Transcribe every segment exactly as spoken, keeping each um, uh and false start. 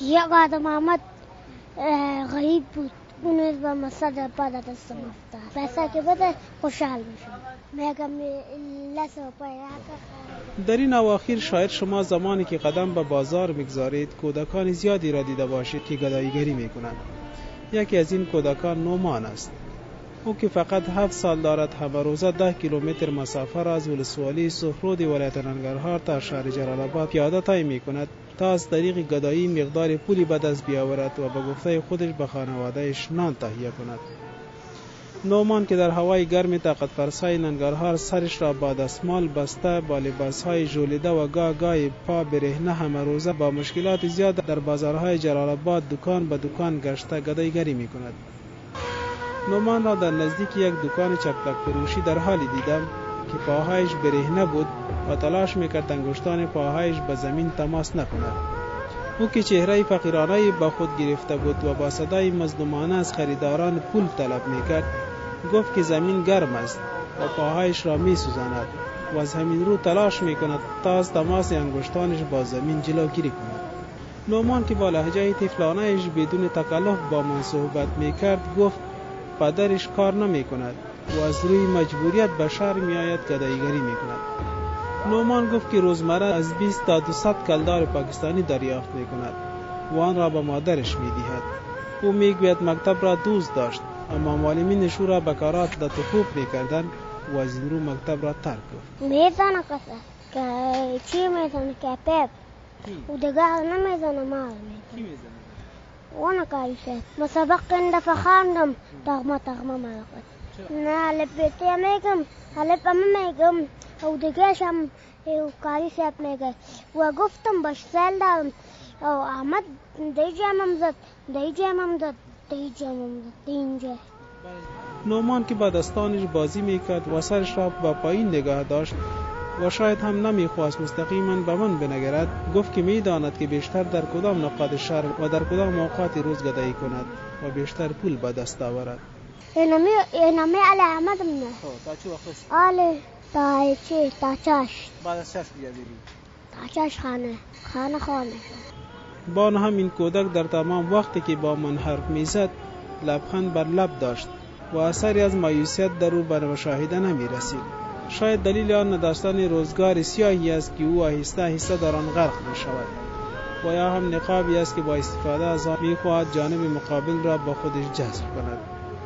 یک آدم آمد غریب بود، اون از با مصد بعد دستم افتاد. پیسه که بده خوشحال میشم. میگم لسه پای در این اواخر شاید شما زمانی که قدم به بازار میگذارید کودکان زیادی را دیده باشید که گداییگری میکنند. یکی از این کودکان نومان است. او که فقط هفت سال دارد همه روزه ده کیلومتر مسافت را از ولسوالی سهرود ولایت ننگرهار تا شهر جلال آباد پیاده طی میکند تا از طریق گدایی مقدار پولی به دست بیاورد و به گفته خودش به خانوادهش نان تهیه کند. نومان که در هوای گرم طاقت فرسای ننگرهار سرش را با دستمال بسته با لباسهای ژولیده و گاه گاهی پا برهنه همه روزه با مشکلات زیاد در بازارهای جلال آباد دکان به دکان گشته گداییگری میکند. نومان را در نزدیک یک دکان چپلک فروشی در حالی دیدم که پاهایش برهنه بود و تلاش میکرد انگشتان پاهایش به زمین تماس نکند. او که چهره فقیرانه با خود گرفته بود و با صدای مظلومانه از خریداران پول طلب میکرد، گفت که زمین گرم است و پاهایش را میسوزاند و از همین رو تلاش میکند تا از تماس انگشتانش با زمین جلوگیری کند. نومان که با لهجه طفلانه‌اش بدون تکلف با من صحبت میکرد گفت پدرش کار نمی کند و از روی مجبوریت به شهر می آید گداییگری می کند. نومان گفت که روزمره از بیست تا دویست کلدار پاکستانی دریافت می کند و آن را به مادرش می دهد. او می گوید مکتب را دوست داشت اما معلمینش او را به کارات ده توپ می کردند و از این رو مکتب را ترک گفت. می زنه کسا که چی می زنه که پیپ و دگاه نمی زنه مال می زنه. کی می زنه؟ وانا کاریشه مسابق این دفعه خواندم تغمه تغمه ملکت نه لبیتی میگم حلب اما میگم او دیگهش هم کاریشه میگه و گفتم باش سل دارم او احمد دی جمعم زد دی جمعم زد دی جمعم زد دی اینجا. نومان که با دستانش بازی میکرد و سرش را با پایین نگاه داشت و شاید هم نمیخواست مستقیما به من بنگرد گفت که میداند که بیشتر در کدام نقاط شهر و در کدام اوقات روز گدایی کند و بیشتر پول به دست آورد. اینمی اینمی علی احمد منه تا چه وقت است؟ علی تا چه تا چاش بعد از چاش بیادی تا چاش خانه خانه خانه بان همین کودک در تمام وقتی که با من حرف میزد لبخند بر لب داشت و اثری از مایوسیت در او به مشاهده نمی رسید. شاید دلیل آن نداشتن روزگار سیاهی است که او آهسته آهسته در آن غرق می شود و یا هم نقابی است که با استفاده از آن می خواهد جانب مقابل را با خودش جذب کند.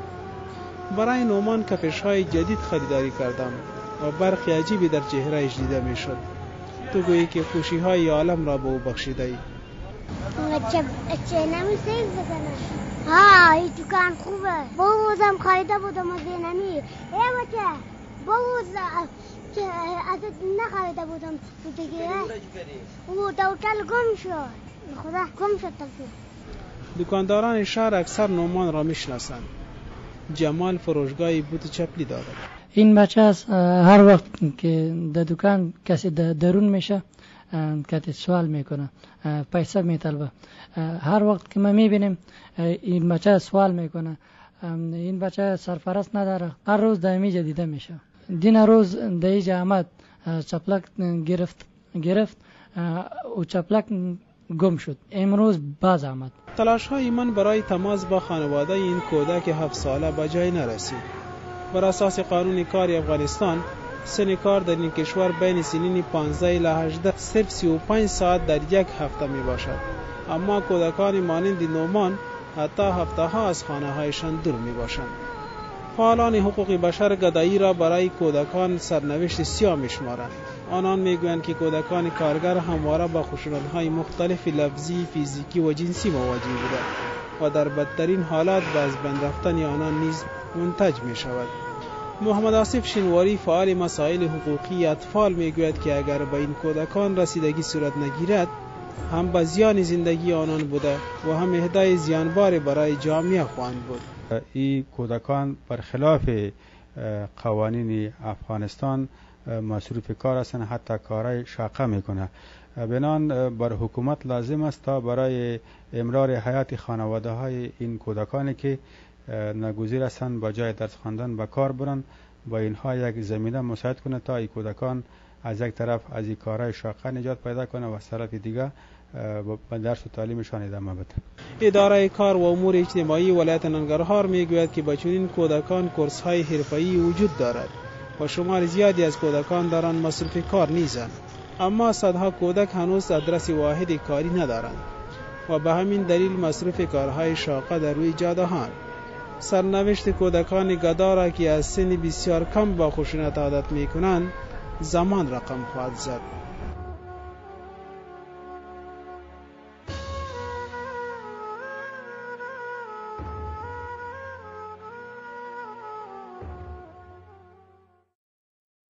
برای نومان کفش‌های جدید خریداری کردم و برخی عجیبی در چهرهش دیده می شد. تو گویی که خوشی‌های عالم را به او بخشیده ای. چه چه نمی‌سیز بزنه. ها این دکان خوبه. بوزم خریده بودم از اینمی. ای بچه بوز که ازت نخریده بودم دیگه. او دوتل گم شد. خدا گم شد تلفی. دکانداران شهر اکثر نومان را میشناسند. جمال فروشگاه بوت چپلی دارد. این بچه از هر وقت که در دکان کسی درون میشه کتی سوال میکنه پیسه میطلبه. هر وقت که ما میبینیم این بچه سوال میکنه این بچه سرپرست نداره. هر روز دائمی جدیده میشه. دین روز دیجا آمد چپلک گرفت گرفت و چپلک گم شد. امروز باز آمد. تلاش های من برای تماس با خانواده این کودک هفت ساله به جای نرسید. بر اساس قانون کار افغانستان سن کار در این کشور بین سنین پانزده الی هجده صرف سی و پنج ساعت در یک هفته می باشد. اما کودکان مانند نومان حتی هفته ها از خانه هایشان دور می باشند. فعالان حقوق بشر گدایی را برای کودکان سرنوشت سیاه می شمارند. آنان می گویند که کودکان کارگر همواره با خشونت‌های مختلف لفظی، فیزیکی و جنسی مواجه بودند و در بدترین حالات به از بین رفتن آنان نیز منتج می شود. محمد آصف شنواری فعال مسائل حقوقی اطفال می گوید که اگر به این کودکان رسیدگی صورت نگیرد هم به زیان زندگی آنان بوده و هم اهدای زیانبار برای جامعه خواهند بود. این کودکان برخلاف قوانین افغانستان مصروف کار هستند، حتی کارهای شاقه میکنه. بنان بر حکومت لازم است تا برای امرار حیات خانواده های این کودکانی که ناگزیر هستند با جای درس خواندن به کار برن با اینها یک زمینه مساعد کنه تا این کودکان از یک طرف از این کارهای شاقه نجات پیدا کنه و از طرف دیگه به درس و تعلیمشان ادامه بده. اداره کار و امور اجتماعی ولایت ننگرهار میگوید که به چنین کودکان کورس‌های حرفه‌ای وجود دارد و شمار زیادی از کودکان در آن مصروف کار نیستند، اما صدها کودک هنوز آدرس واحد کاری ندارند و به همین دلیل مصروف کارهای شاقه در روی جاده‌ها. سرنوشت کودکان گدا را که از سن بسیار کم با خشونت عادت می‌کنند زمان رقم خواهد زد.